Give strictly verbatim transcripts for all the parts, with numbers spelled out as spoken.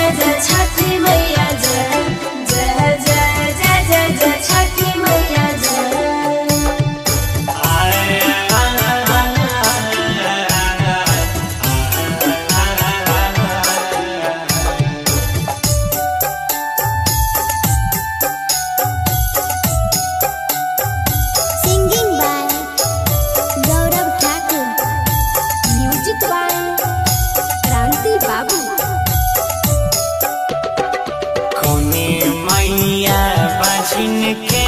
के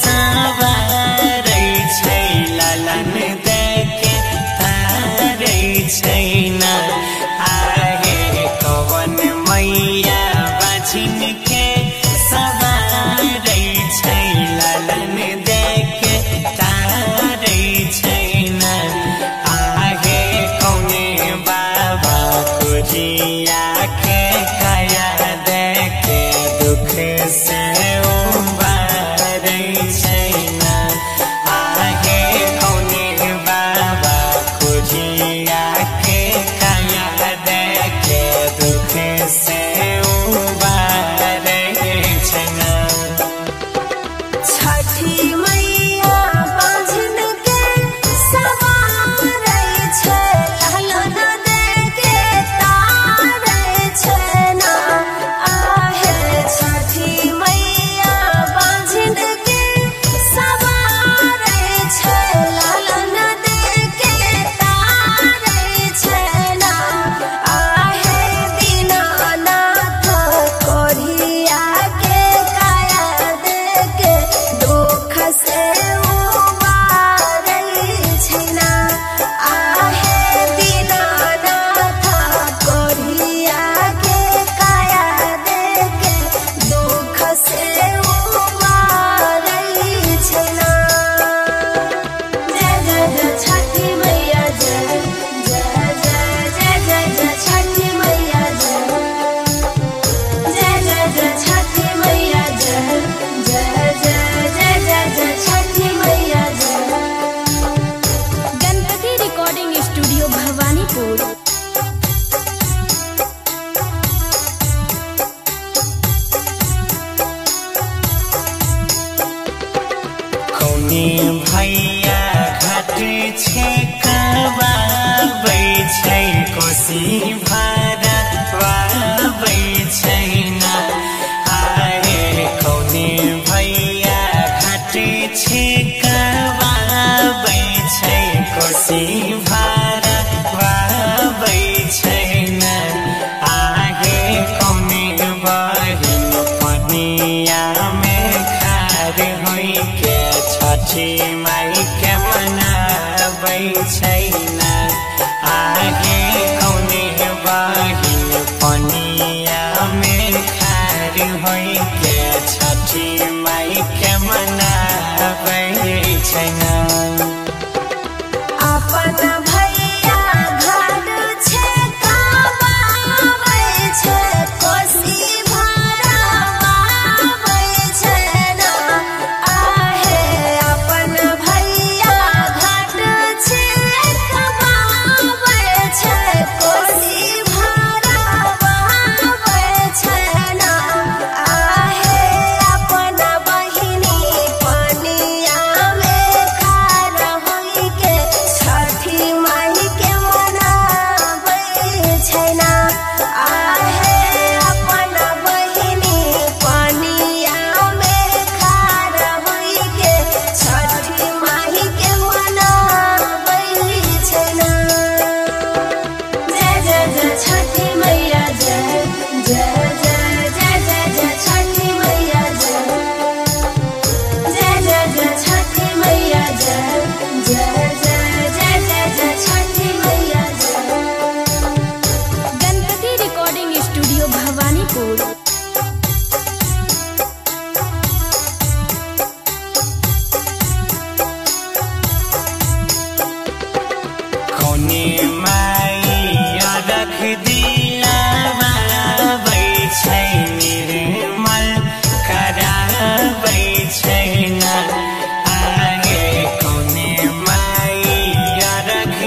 सवारै छै लालन देके तारै छैन आहे कवन मैया बाछिन के सवारै छै लालन देके तारै छैन आहे कौने बाबा कुजिया के काया देके दुख से भैया घाट छे कबाबै छै कोसी भरवाबै छैन आए कौने भैया घाट छे कबाबै छै कोसी भरवाबै छैन आए कौने बहिन पनिया में खार होइ के छठी माई के मनाबै छैन आगे कौने बहिन पनिया में खार होइ के छठी माई के मनाबै छैन।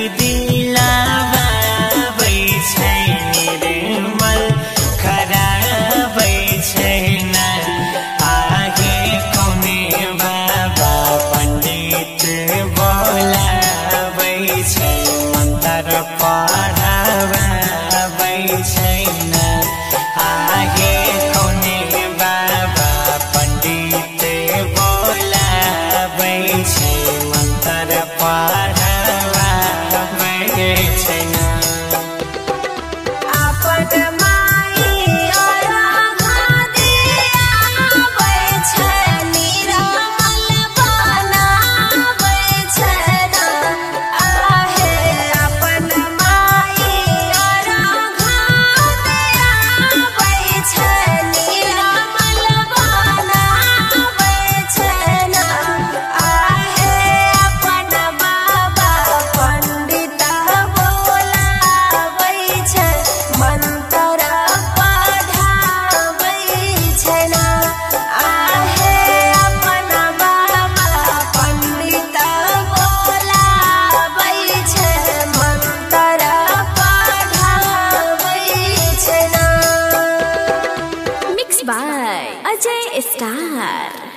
खरा स्टार।